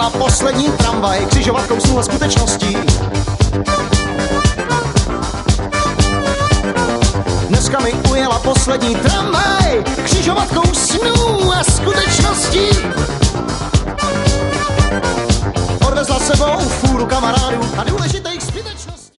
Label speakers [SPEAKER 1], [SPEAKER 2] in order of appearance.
[SPEAKER 1] ujela poslední tramvaj křižovatkou snů a skutečností. Dneska mi ujela poslední tramvaj křižovatkou snů a